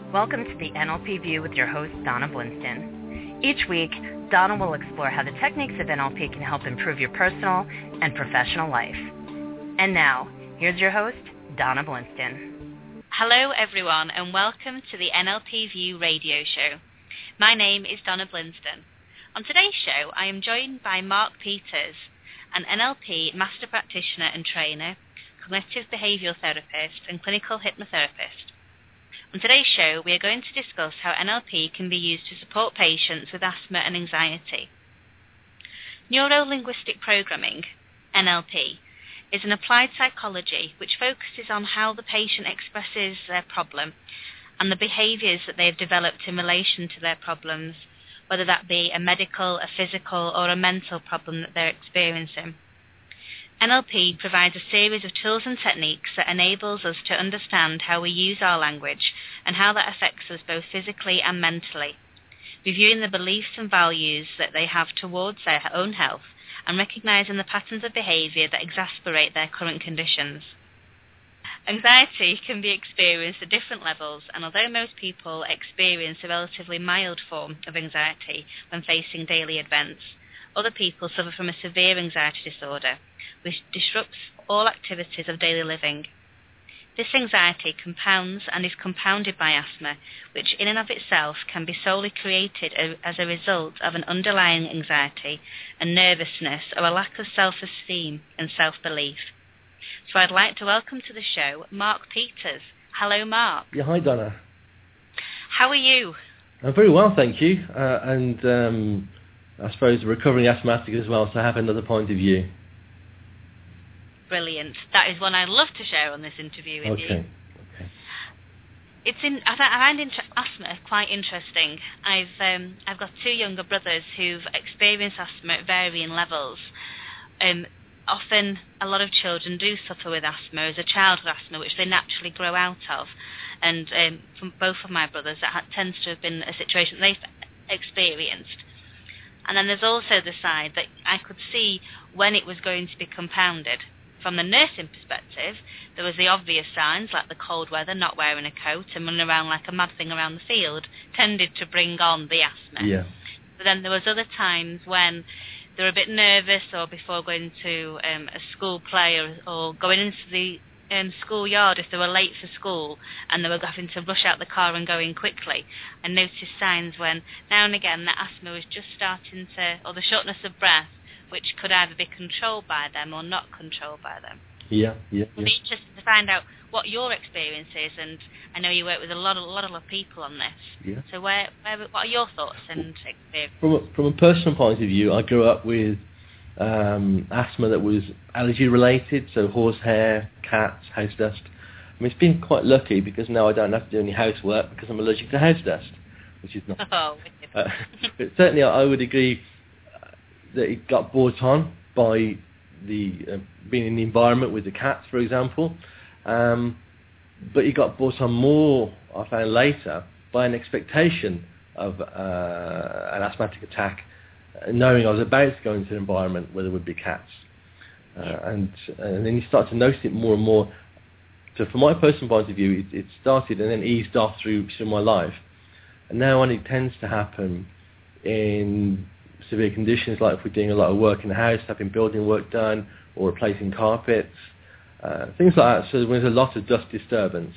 Welcome to the NLP View with your host, Donna Blinston. Each week, Donna will explore how the techniques of NLP can help improve your personal and professional life. And now, here's your host, Donna Blinston. Hello, everyone, and welcome to the NLP View radio show. My name is Donna Blinston. On today's show, I am joined by Mark Peters, an NLP master practitioner and trainer, cognitive behavioral therapist, and clinical hypnotherapist. On today's show, we are going to discuss how NLP can be used to support patients with asthma and anxiety. Neuro-linguistic programming, NLP, is an applied psychology which focuses on how the patient expresses their problem and the behaviors that they have developed in relation to their problems, whether that be a medical, a physical, or a mental problem that they're experiencing. NLP provides a series of tools and techniques that enables us to understand how we use our language and how that affects us both physically and mentally, reviewing the beliefs and values that they have towards their own health and recognizing the patterns of behavior that exacerbate their current conditions. Anxiety can be experienced at different levels, and although most people experience a relatively mild form of anxiety when facing daily events, other people suffer from a severe anxiety disorder, which disrupts all activities of daily living. This anxiety compounds and is compounded by asthma, which in and of itself can be solely created as a result of an underlying anxiety and nervousness or a lack of self-esteem and self-belief. So I'd like to welcome to the show Mark Peters. Hello, Mark. Yeah, hi, Donna. How are you? I'm very well, thank you. I suppose a recovering asthmatic as well, so I have another point of view. Brilliant. That is one I'd love to share on this interview with you. Okay. I find asthma quite interesting. I've got two younger brothers who've experienced asthma at varying levels. Often, a lot of children do suffer with asthma as a childhood asthma, which they naturally grow out of. And from both of my brothers, that tends to have been a situation they've experienced. And then there's also the side that I could see when it was going to be compounded. From the nursing perspective, there was the obvious signs like the cold weather, not wearing a coat and running around like a mad thing around the field tended to bring on the asthma. Yeah. But then there was other times when they were a bit nervous or before going to a school play or going into the schoolyard if they were late for school and they were having to rush out the car and go in quickly. I noticed signs when now and again the asthma was just starting to, or the shortness of breath, which could either be controlled by them or not controlled by them. Yeah. I'd be interested to find out what your experience is, and I know you work with a lot of people on this. Yeah. So what are your thoughts and experience? From a personal point of view, I grew up with asthma that was allergy related, so horsehair, cats, house dust. I mean, it's been quite lucky because now I don't have to do any housework because I'm allergic to house dust, which is not. Oh, but certainly, I would agree that it got brought on by the being in the environment with the cats, for example. But it got brought on more, I found later, by an expectation of an asthmatic attack, knowing I was about to go into an environment where there would be cats. And then you start to notice it more and more. So from my personal point of view, it started and then eased off through my life. And now when it tends to happen in severe conditions, like if we're doing a lot of work in the house, having building work done, or replacing carpets, things like that. So there's a lot of dust disturbance.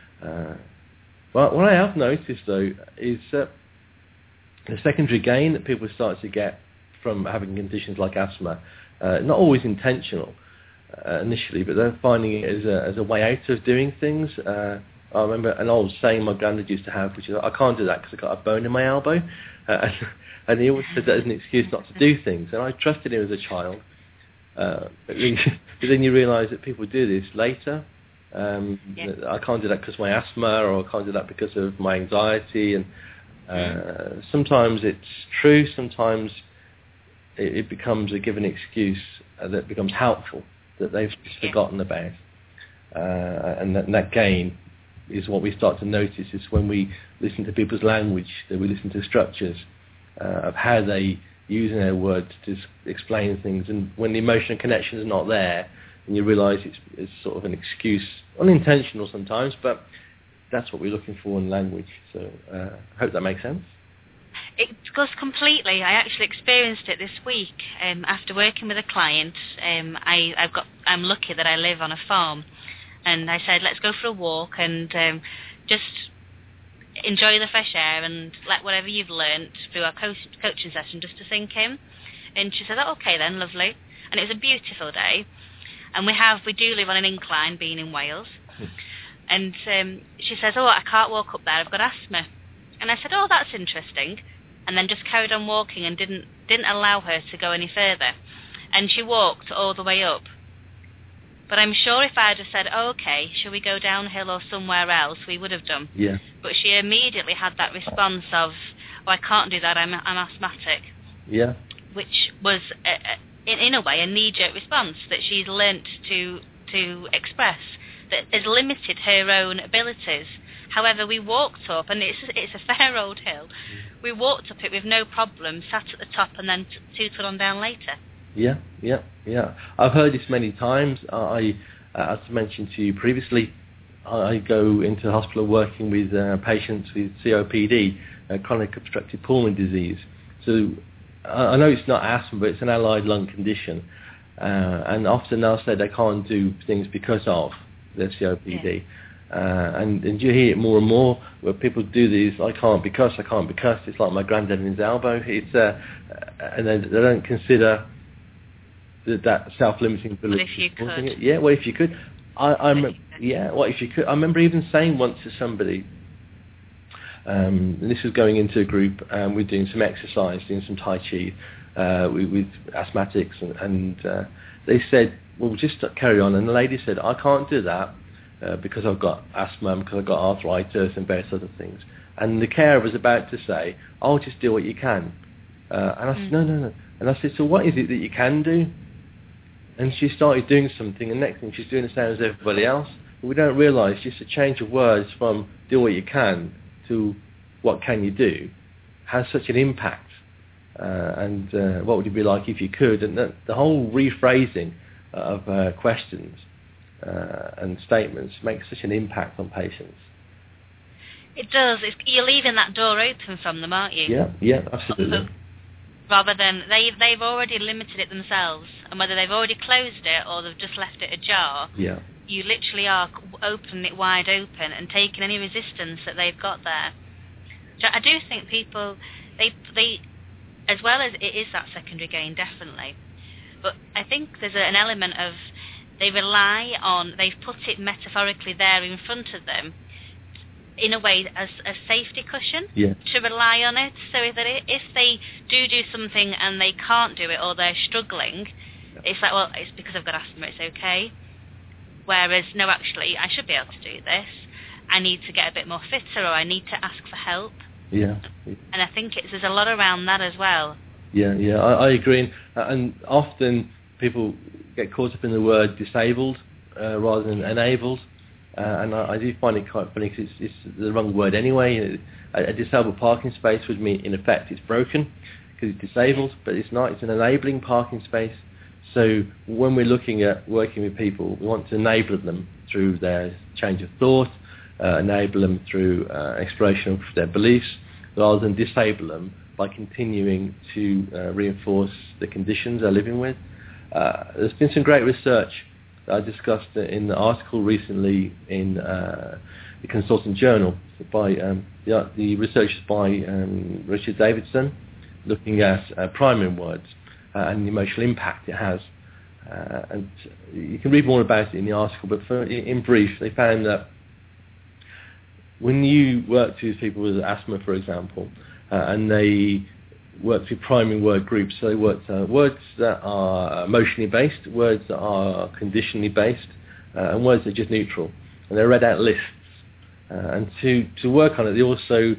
But what I have noticed, though, is the secondary gain that people start to get from having conditions like asthma, not always intentional initially, but they're finding it as a way out of doing things. I remember an old saying my granddad used to have, which is, I can't do that because I've got a bone in my elbow. And he always said that as an excuse not to do things. And I trusted him as a child. But then you realise that people do this later. I can't do that because of my asthma, or I can't do that because of my anxiety. And sometimes it's true, sometimes it becomes a given excuse that becomes helpful, that they've forgotten about. And that gain is what we start to notice is when we listen to people's language, that we listen to structures of how they use their words to explain things. And when the emotional connection is not there, and you realise it's sort of an excuse, unintentional sometimes, but that's what we're looking for in language. So I hope that makes sense. It goes completely. I actually experienced it this week after working with a client. I'm lucky that I live on a farm, and I said, let's go for a walk and just enjoy the fresh air and let whatever you've learnt through our coaching session just to sink in. And she said, oh, okay then, lovely. And it was a beautiful day. And we do live on an incline, being in Wales. And she says, oh, I can't walk up there, I've got asthma. And I said, oh, that's interesting. And then just carried on walking and didn't allow her to go any further. And she walked all the way up. But I'm sure if I'd have said, oh, okay, shall we go downhill or somewhere else, we would have done. Yeah. But she immediately had that response of, oh, I can't do that, I'm asthmatic. Yeah. Which was, in a way, a knee-jerk response that she's learnt to express, that has limited her own abilities. However, we walked up, and it's a fair old hill. We walked up it with no problem, sat at the top, and then tooted on down later. Yeah. I've heard this many times. As mentioned to you previously, I go into hospital working with patients with COPD, chronic obstructive pulmonary disease. So I know it's not asthma, but it's an allied lung condition. And often they'll say they can't do things because of their COPD. Yeah. And you hear it more and more where people do these, I can't because. It's like my granddad and his elbow. And they don't consider that self-limiting ability. What if you could? Yeah, what if you could? What if you could? I remember even saying once to somebody, this was going into a group, we're doing some exercise, doing some Tai Chi with asthmatics, and they said, well, we'll just carry on. And the lady said, I can't do that because I've got asthma, because I've got arthritis and various other things. And the carer was about to say, oh, just do what you can. And I said, no. And I said, so what is it that you can do? And she started doing something, and next thing she's doing the same as everybody else. But we don't realise just a change of words from do what you can to what can you do has such an impact. And what would it be like if you could? And the whole rephrasing of questions and statements makes such an impact on patients. It does. You're leaving that door open from them, aren't you? Yeah, absolutely. Rather than they've already limited it themselves, and whether they've already closed it or they've just left it ajar, you literally are opening it wide open and taking any resistance that they've got there. So I do think people, they as well as it is that secondary gain, definitely, but I think there's an element of they've put it metaphorically there in front of them, in a way as a safety cushion to rely on it. So if they do something and they can't do it or they're struggling, it's like, well, it's because I've got asthma, it's okay. Whereas, no, actually, I should be able to do this. I need to get a bit more fitter, or I need to ask for help. Yeah. And I think there's a lot around that as well. Yeah, I agree. And often people get caught up in the word disabled rather than enabled. And I do find it quite funny because it's the wrong word anyway. A disabled parking space would mean, in effect, it's broken because it's disabled, but it's not. It's an enabling parking space. So when we're looking at working with people, we want to enable them through their change of thought, enable them through exploration of their beliefs, rather than disable them by continuing to reinforce the conditions they're living with. There's been some great research I discussed in the article recently in the Consultant Journal by the researchers by Richard Davidson, looking at priming words and the emotional impact it has. And you can read more about it in the article, but in brief, they found that when you work with people with asthma, for example, and they work through priming word groups, so they work words that are emotionally based, words that are conditionally based, and words that are just neutral. And they read out lists. And to work on it, they also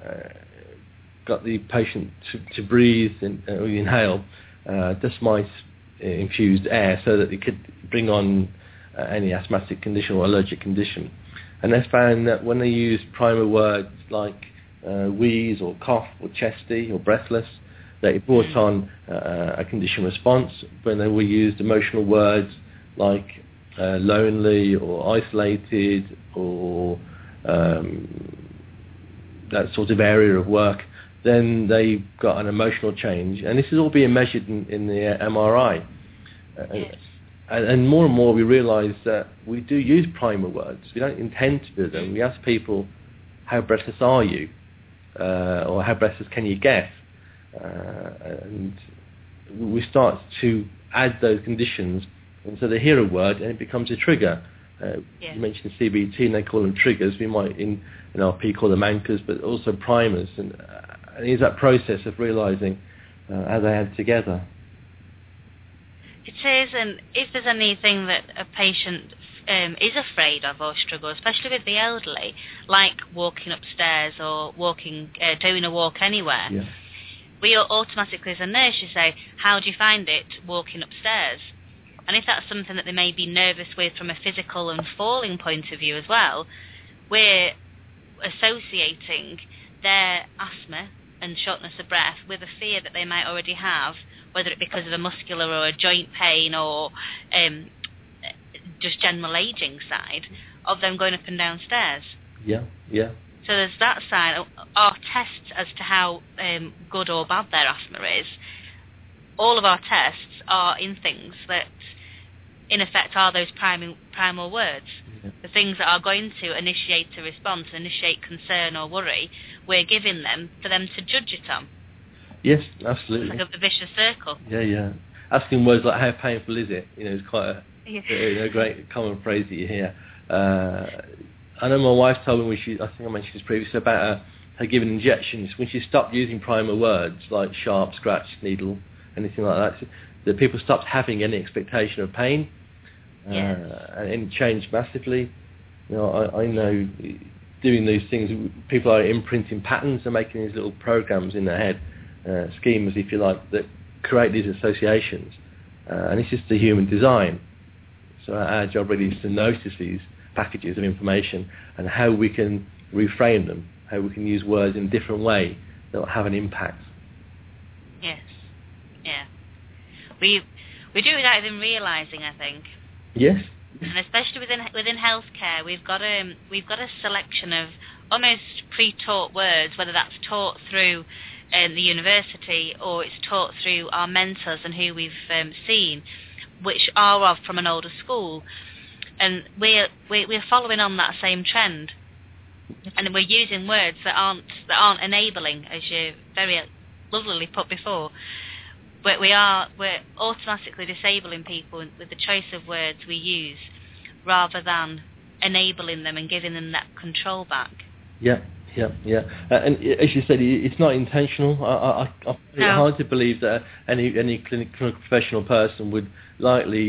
got the patient to breathe or inhale dust mite infused air so that they could bring on any asthmatic condition or allergic condition. And they found that when they use primer words like wheeze or cough or chesty or breathless, that it brought on a condition response. When they were used emotional words like lonely or isolated or that sort of area of work, then they've got an emotional change, and this is all being measured in the MRI. Yes. And more we realise that we do use primer words. We don't intend to do them. We ask people, how breathless are you? Or how breathless can you get? And we start to add those conditions, and so they hear a word and it becomes a trigger. You mentioned CBT, and they call them triggers. We might in NLP call them anchors, but also primers. And it's that process of realising how they add together. It is, and if there's anything that a patient is afraid of or struggles, especially with the elderly, like walking upstairs or doing a walk anywhere, we automatically, as a nurse, you say, how do you find it walking upstairs? And if that's something that they may be nervous with from a physical and falling point of view as well, we're associating their asthma and shortness of breath with a fear that they might already have, whether it be because of a muscular or a joint pain or just general ageing side of them going up and down stairs. Yeah. So there's that side. Our tests as to how good or bad their asthma is, all of our tests are in things that, in effect, are those primal words. Yeah. The things that are going to initiate a response, initiate concern or worry, we're giving them for them to judge it on. Yes, absolutely. It's like a vicious circle. Yeah. Asking words like, how painful is it? Is quite a great common phrase that you hear. I know my wife told me I think I mentioned this previously, about her giving injections. When she stopped using primer words like sharp, scratch, needle, anything like that, that people stopped having any expectation of pain. Yes. And it changed massively. I know doing these things, people are imprinting patterns and making these little programs in their head, schemas, if you like, that create these associations. And it's just the human design. So our job really is to notice these packages of information and how we can reframe them, how we can use words in a different way that will have an impact. Yes. Yeah. We do it without even realising, I think. Yes. And especially within healthcare, we've got a selection of almost pre-taught words, whether that's taught through the university or it's taught through our mentors and who we've seen, which are from an older school, and we're following on that same trend, and we're using words that aren't enabling, as you very lovely put before. But we're automatically disabling people with the choice of words we use, rather than enabling them and giving them that control back. Yeah. And as you said, it's not intentional. I find it hard to believe that any clinical professional person would likely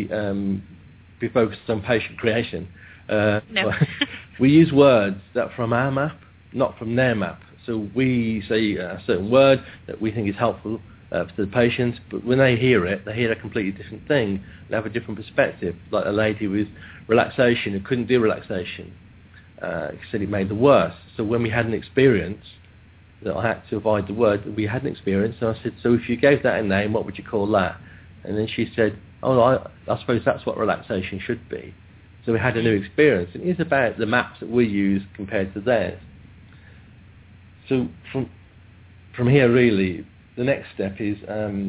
be focused on patient creation. No. We use words that are from our map, not from their map. So we say a certain word that we think is helpful to the patients, but when they hear a completely different thing. They have a different perspective. Like a lady with relaxation who couldn't do relaxation. Said it made the worse. So when we had an experience that I had to avoid the word that we had an experience, and I said, so if you gave that a name, what would you call that? And then she said, I suppose that's what relaxation should be. So we had a new experience, and it's about the maps that we use compared to theirs. So from here, really, the next step is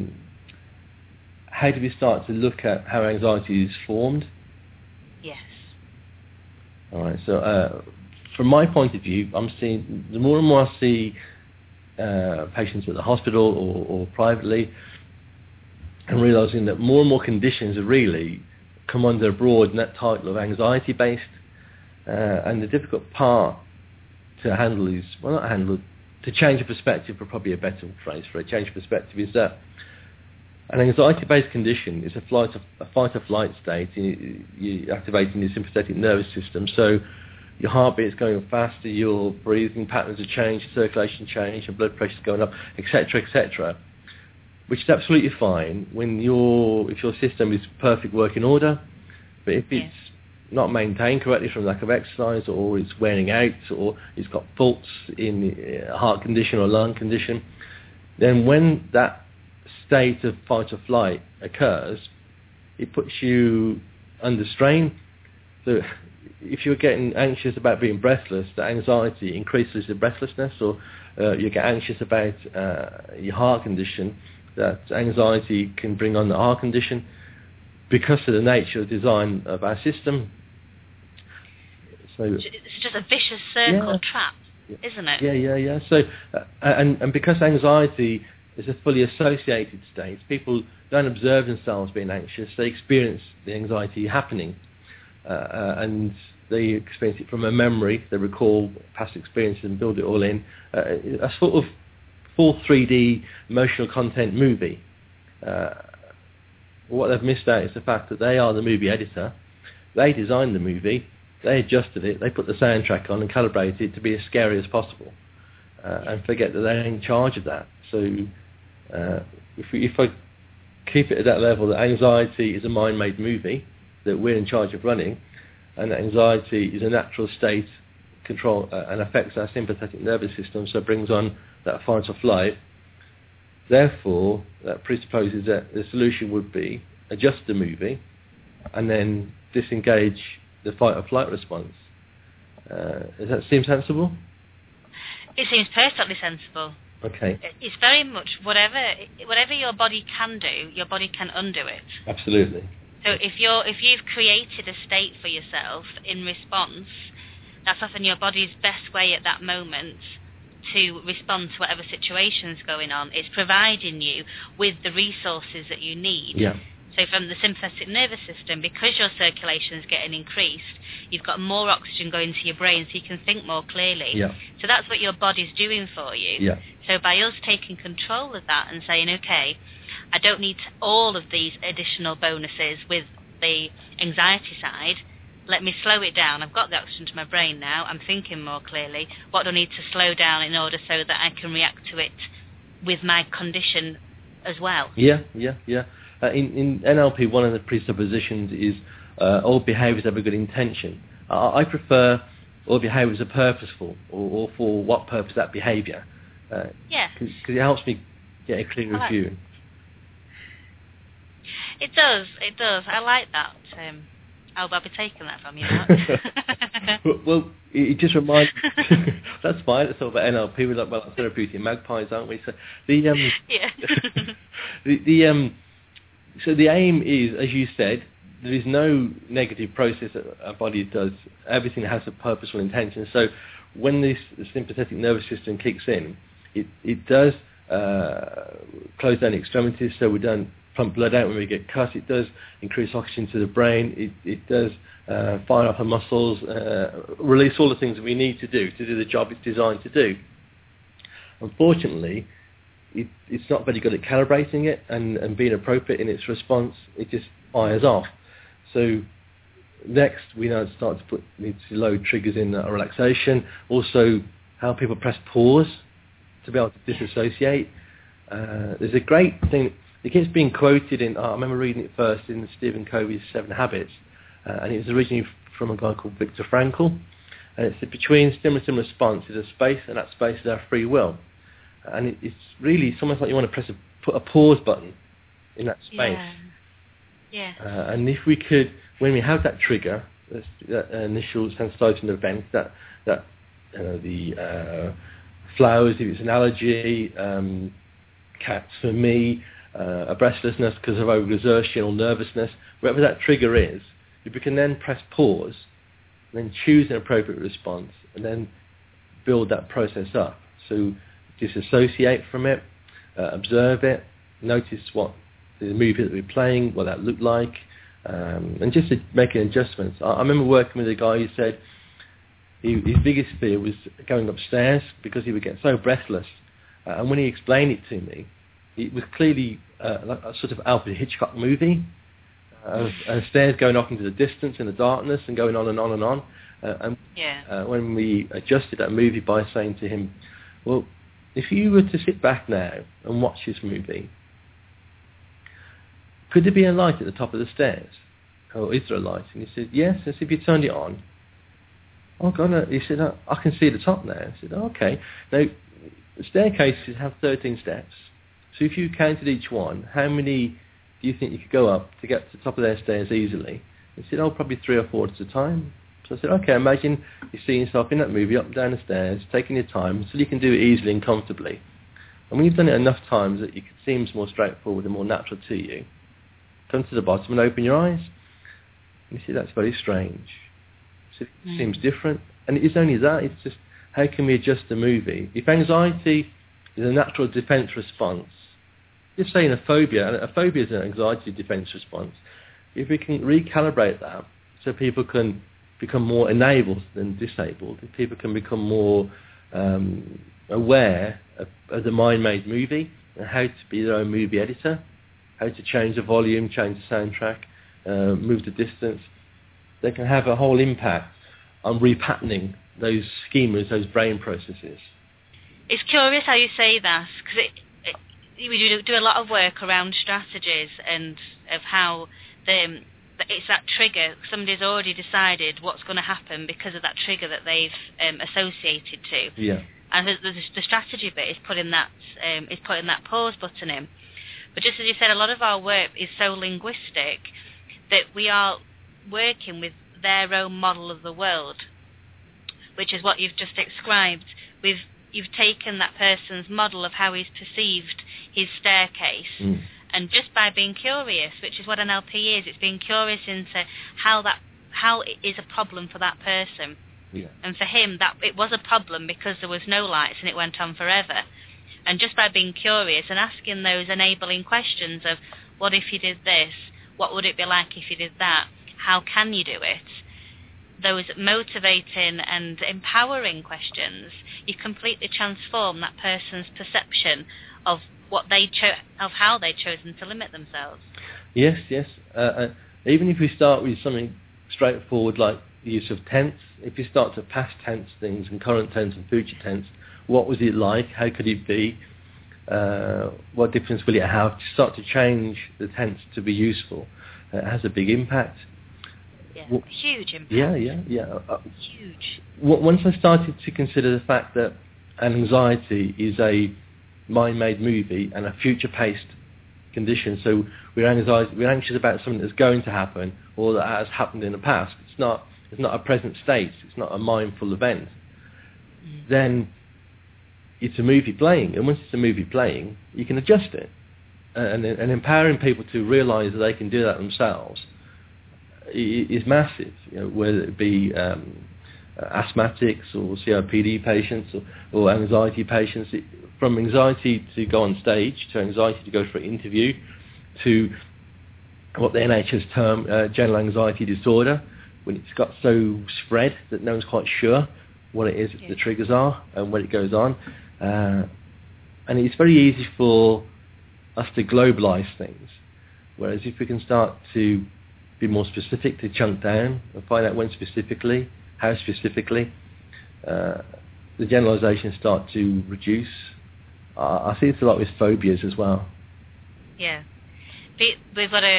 how do we start to look at how anxiety is formed? Yes. All right. So from my point of view, I'm seeing the more and more I see patients at the hospital or privately, and realising that more and more conditions are really come under a broad net title of anxiety-based, and the difficult part to handle is, to change the perspective, but probably a better phrase for it, change perspective, is that an anxiety-based condition is a fight or flight state. You're activating your sympathetic nervous system, so your heartbeat is going faster, your breathing patterns are changed, circulation change, your blood pressure is going up, etc., etc., which is absolutely fine if your system is perfect working order, but if it's not maintained correctly from lack of exercise, or it's wearing out, or it's got faults in a heart condition or lung condition, then when that state of fight or flight occurs, it puts you under strain. So if you're getting anxious about being breathless, the anxiety increases the breathlessness, or you get anxious about your heart condition, that anxiety can bring on the heart condition because of the nature of design of our system. So it's just a vicious circle trap, isn't it? Yeah. So, and because anxiety is a fully associated state, people don't observe themselves being anxious. They experience the anxiety happening, and they experience it from a memory. They recall past experiences and build it all in. A sort of full 3D emotional content movie. What they've missed out is the fact that they are the movie editor. They designed the movie. They adjusted it. They put the soundtrack on and calibrated it to be as scary as possible, and forget that they're in charge of that. So if I keep it at that level, that anxiety is a mind-made movie that we're in charge of running, and that anxiety is a natural state control and affects our sympathetic nervous system, so it brings on that fight or flight. Therefore, that presupposes that the solution would be adjust the movie and then disengage the fight or flight response. Does that seem sensible? It seems perfectly sensible. Okay. It's very much whatever your body can do, your body can undo it. Absolutely. So if you've created a state for yourself in response, that's often your body's best way at that moment to respond to whatever situation's going on. It's providing you with the resources that you need. Yeah. So from the sympathetic nervous system, because your circulation is getting increased, you've got more oxygen going to your brain so you can think more clearly. Yeah. So that's what your body's doing for you. Yeah. So by us taking control of that and saying, okay, I don't need all of these additional bonuses with the anxiety side, let me slow it down. I've got the oxygen to my brain now. I'm thinking more clearly. What do I need to slow down in order so that I can react to it with my condition as well? Yeah. In NLP, one of the presuppositions is all behaviours have a good intention. I prefer all behaviours are purposeful, or for what purpose that behaviour. Because it helps me get a clearer view. It does. I like that. I'll be taking that from you, Mark. Well, it just reminds me. That's fine. It's all about NLP. We're like therapeutic magpies, aren't we? So so the aim is, as you said, there is no negative process that our body does. Everything has a purposeful intention. So when this sympathetic nervous system kicks in, it does close down the extremities so we don't pump blood out when we get cut. It does increase oxygen to the brain. It does fire up our muscles, release all the things that we need to do the job it's designed to do. Unfortunately, it's not very good at calibrating it and being appropriate in its response. It just fires off. So next, we now need to load triggers in relaxation. Also, how people press pause to be able to disassociate. There's a great thing. It keeps being quoted in, I remember reading it first in Stephen Covey's 7 Habits, and it was originally from a guy called Viktor Frankl. And it said, between stimulus and response is a space, and that space is our free will. And it's really almost like you want to put a pause button in that space. Yeah. And if we could, when we have that trigger, that initial sensitizing event, that the flowers, if it's an allergy, cats for me, a breathlessness because of over-exertion or nervousness, whatever that trigger is, if we can then press pause, then choose an appropriate response, and then build that process up. So disassociate from it, observe it, notice what the movie that we're playing, what that looked like, and just making adjustments. I remember working with a guy who said his biggest fear was going upstairs because he would get so breathless. And when he explained it to me, it was clearly like a sort of Alfred Hitchcock movie, of stairs going off into the distance in the darkness and going on and on and on. When we adjusted that movie by saying to him, well, if you were to sit back now and watch this movie, could there be a light at the top of the stairs? Or is there a light? And he said, yes. I said, if you turned it on. Oh, God, no. He said, I can see the top now. I said, oh, okay. Now, staircases have 13 steps. So if you counted each one, how many do you think you could go up to get to the top of their stairs easily? He said, oh, probably 3 or 4 at a time. So I said, okay, imagine you're seeing yourself in that movie up and down the stairs, taking your time, so you can do it easily and comfortably. And when you've done it enough times that it seems more straightforward and more natural to you, come to the bottom and open your eyes. And you see, that's very strange. So it seems different. And it is only that, it's just, how can we adjust the movie? If anxiety is a natural defense response, just saying a phobia is an anxiety defense response, if we can recalibrate that so people can become more enabled than disabled, if people can become more aware of the mind-made movie and how to be their own movie editor, how to change the volume, change the soundtrack, move the distance, they can have a whole impact on repatterning those schemas, those brain processes. It's curious how you say that, because we do a lot of work around strategies and of how it's that trigger. Somebody's already decided what's going to happen because of that trigger that they've associated to. Yeah. And the strategy bit is putting that pause button in. But just as you said, a lot of our work is so linguistic that we are working with their own model of the world, which is what you've just described. You've taken that person's model of how he's perceived his staircase, and just by being curious, which is what NLP is, it's being curious into how it is a problem for that person. Yeah. And for him, that it was a problem because there was no lights and it went on forever. And just by being curious and asking those enabling questions of, what if you did this? What would it be like if you did that? How can you do it? Those motivating and empowering questions, you completely transform that person's perception of what of how they've chosen to limit themselves. Yes. Even if we start with something straightforward like the use of tense, if you start to past tense things and current tense and future tense, what was it like? How could it be? What difference will it have? To start to change the tense to be useful, it has a big impact. Yeah, huge impact. Yeah. Huge. Once I started to consider the fact that anxiety is a mind-made movie and a future-paced condition, so we're anxious about something that's going to happen or that has happened in the past. It's not a present state. It's not a mindful event. Then it's a movie playing, and once it's a movie playing, you can adjust it, and empowering people to realise that they can do that themselves is massive. Whether it be asthmatics or COPD patients or anxiety patients, from anxiety to go on stage, to anxiety to go for an interview, to what the NHS term general anxiety disorder, when it's got so spread that no one's quite sure what it is the triggers are and when it goes on. And it's very easy for us to globalise things, whereas if we can start to be more specific, to chunk down and find out when specifically, how specifically, the generalisations start to reduce. I see it's a lot with phobias as well. Yeah. We've got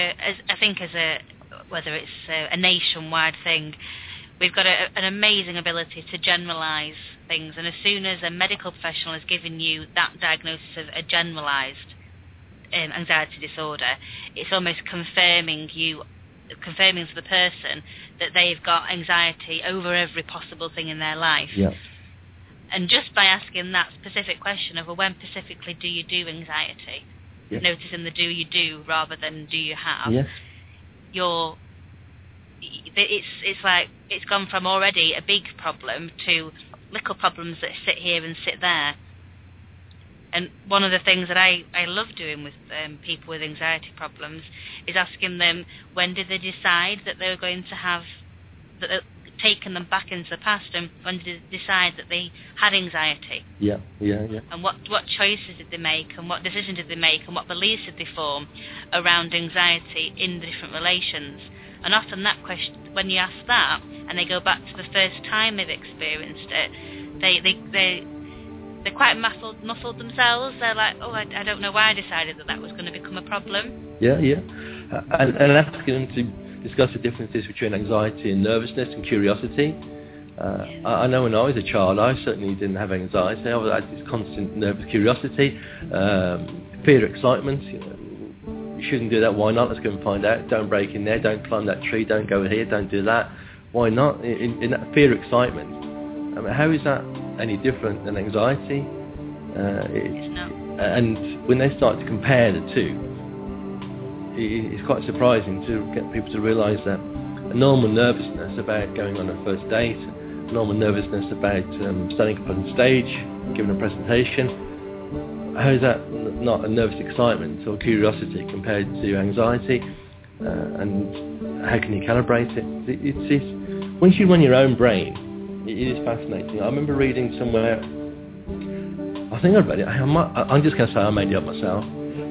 whether it's a nationwide thing, we've got an amazing ability to generalise things, and as soon as a medical professional has given you that diagnosis of a generalised anxiety disorder, it's almost confirming to the person that they've got anxiety over every possible thing in their life. Yeah. And just by asking that specific question of, well, when specifically do you do anxiety? Yes. Noticing the do you do rather than do you have. Yes. It's like it's gone from already a big problem to little problems that sit here and sit there. And one of the things that I love doing with people with anxiety problems is asking them, when did they decide that they were going to have, that taken them back into the past, and when did they decide that they had anxiety? Yeah. And what choices did they make, and what decisions did they make, and what beliefs did they form around anxiety in the different relations? And often that question, when you ask that, and they go back to the first time they've experienced it, they're quite muffled themselves. They're like, oh, I don't know why I decided that was going to become a problem. Yeah. And asking them to discuss the differences between anxiety and nervousness and curiosity. I know when I was a child, I certainly didn't have anxiety. I had this constant nervous curiosity, fear, excitement. You shouldn't do that. Why not? Let's go and find out. Don't break in there. Don't climb that tree. Don't go here. Don't do that. why not? In that fear, excitement. I mean, how is that any different than anxiety? It's not. And when they start to compare the two, it's quite surprising to get people to realise that a normal nervousness about going on a first date, a normal nervousness about standing up on stage, giving a presentation, how is that not a nervous excitement or curiosity compared to anxiety? And how can you calibrate it? It's once you run your own brain, it is fascinating. I remember reading somewhere, I think I read it, I'm just going to say I made it up myself.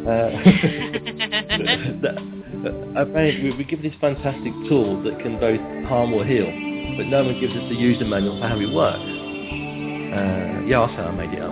We give this fantastic tool that can both harm or heal, but no one gives us the user manual for how it works. I'll say I made it up.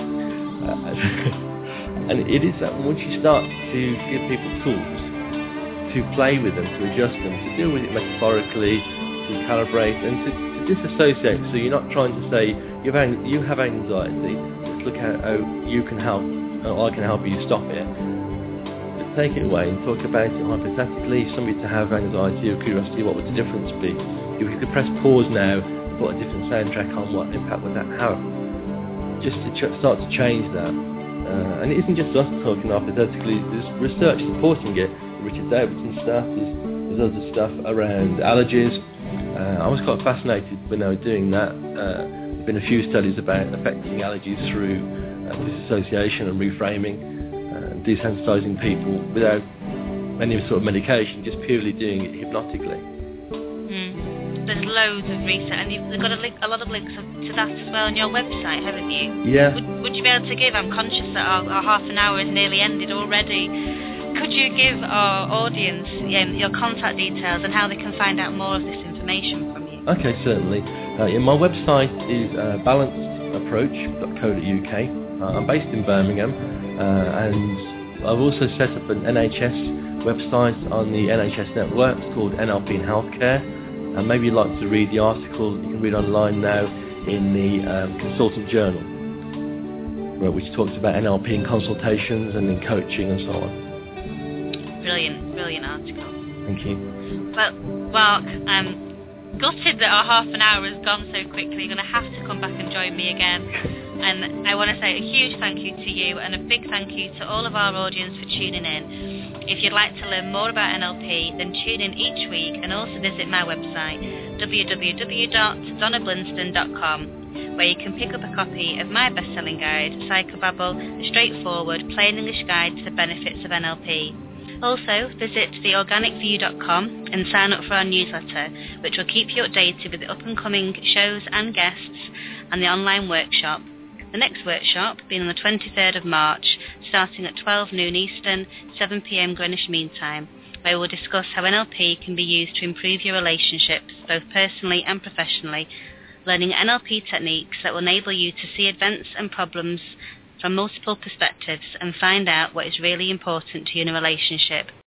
And it is that once you start to give people tools to play with them, to adjust them, to deal with it metaphorically, to calibrate, and to disassociate, so you're not trying to say you have anxiety, let's look at how you can help, or I can help you stop it. Take it away and talk about it hypothetically. If somebody to have anxiety or curiosity, what would the difference be? If we could press pause now, put a different soundtrack on, what impact would that have? Just to start to change that. And it isn't just us talking hypothetically, there's research supporting it. Richard Davidson stuff, there's other stuff around allergies. I was quite fascinated when they were doing that. There's been a few studies about affecting allergies through disassociation and reframing. Desensitising people without any sort of medication, just purely doing it hypnotically. There's loads of research, and you've got a lot of links to that as well on your website, haven't you? Yeah. Would you be able to give, I'm conscious that our half an hour is nearly ended already, could you give our audience your contact details and how they can find out more of this information from you? Okay, certainly. My website is balancedapproach.co.uk. I'm based in Birmingham, and I've also set up an NHS website on the NHS network. It's called NLP in Healthcare. And maybe you'd like to read the article you can read online now in the Consultant Journal, which talks about NLP in consultations and in coaching and so on. Brilliant article. Thank you. Well, Mark, I'm gutted that our half an hour has gone so quickly. You're going to have to come back and join me again. And I want to say a huge thank you to you and a big thank you to all of our audience for tuning in. If you'd like to learn more about NLP, then tune in each week and also visit my website, www.donnablinston.com, where you can pick up a copy of my best-selling guide, Psychobabble, a straightforward, plain English guide to the benefits of NLP. Also, visit theorganicview.com and sign up for our newsletter, which will keep you updated with the up-and-coming shows and guests and the online workshop. The next workshop being on the 23rd of March, starting at 12 noon Eastern, 7 p.m. Greenwich Mean Time, where we'll discuss how NLP can be used to improve your relationships, both personally and professionally, learning NLP techniques that will enable you to see events and problems from multiple perspectives and find out what is really important to you in a relationship.